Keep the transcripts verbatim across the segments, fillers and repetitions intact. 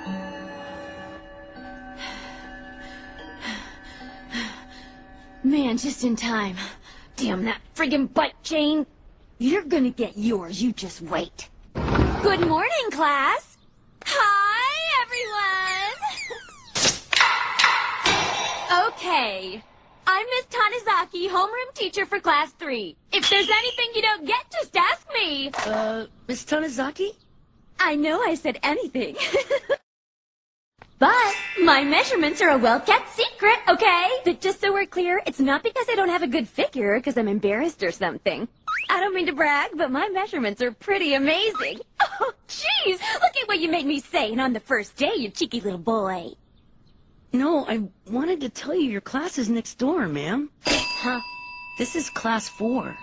Man, just in time. Damn that friggin' butt chain. You're gonna get yours, you just wait. Good morning, class. Hi, everyone. Okay. I'm Miss Tanizaki, homeroom teacher for class three. If there's anything you don't get, just ask me. Uh, Miss Tanizaki? I know I said anything. But my measurements are a well-kept secret, okay? But just so we're clear, it's not because I don't have a good figure, because I'm embarrassed or something. I don't mean to brag, but my measurements are pretty amazing. Oh, jeez! Look at what you made me say, and on the first day, you cheeky little boy. No, I wanted to tell you your class is next door, ma'am. Huh? This is class four.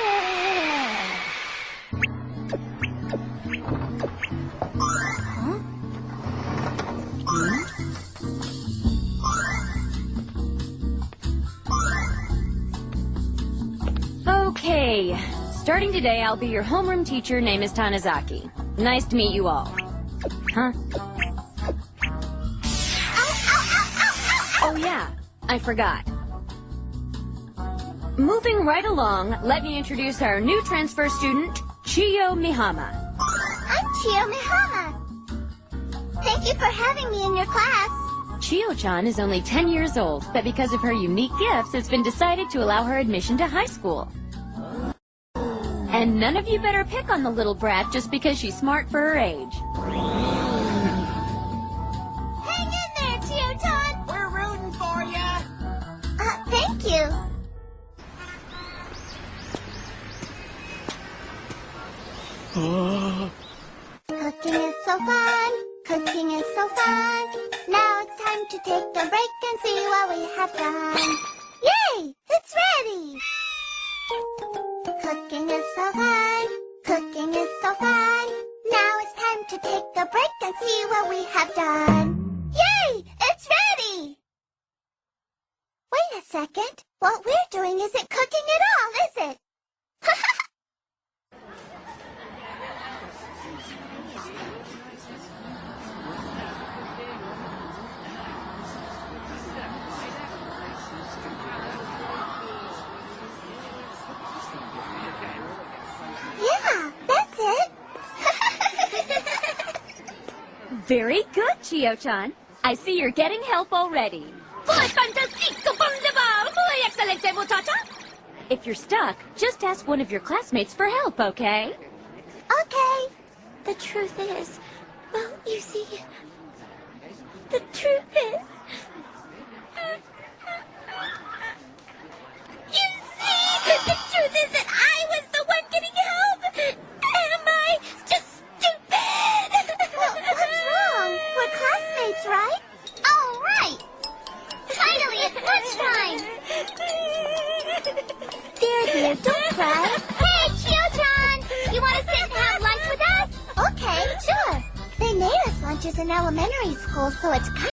Okay, starting today, I'll be your homeroom teacher. Name is Tanizaki. Nice to meet you all. Huh? Oh yeah, I forgot. Moving right along, let me introduce our new transfer student, Chiyo Mihama. I'm Chiyo Mihama. Thank you for having me in your class. Chiyo-chan is only ten years old, but because of her unique gifts, it's been decided to allow her admission to high school. And none of you better pick on the little brat just because she's smart for her age. Hang in there, Chiyo-chan. We're rooting for ya. Uh, thank you. Cooking is so fun. Cooking is so fun. Now it's time to take a break and see what we have done. Yay! It's ready! Cooking is so fun. Cooking is so fun. Now it's time to take a break and see what we have done. Yay! It's ready! Wait a second. What we're doing isn't cooking at all, is it? Yeah, that's it. Very good, Chiyo-chan. I see you're getting help already. Muy fantástico, wunderbar, muy excelente, muchacha. If you're stuck, just ask one of your classmates for help, okay? Okay. The truth is, well, you see, the truth is... You see, the truth is that I was the one getting help. Am I just stupid? Well, what's wrong? We're classmates, right? Oh, right. Finally, it's lunchtime. There, dear, don't cry. Hey, Chiyo-chan, you want to sit and have lunch with us? Okay, sure. They made us lunches in elementary school, so it's kind